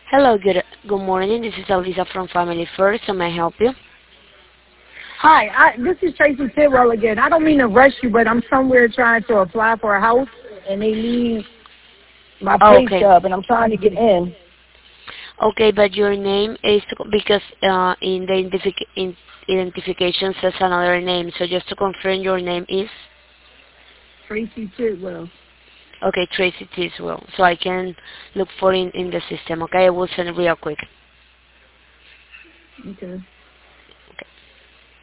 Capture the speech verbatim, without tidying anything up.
Hello, good good morning. This is Elisa from Family First. How may I help you? Hi, I, this is Tracy Tidwell again. I don't mean to rush you, but I'm somewhere trying to apply for a house, and they need my Oh, pay okay. stub, and I'm trying to get in. Okay, but your name is because uh, in the identific- in identification says another name. So just to confirm, your name is Tracy Tidwell. okay, Tracy Tiswell. So I can look for it in in the system. Okay, I will send it real quick. Okay.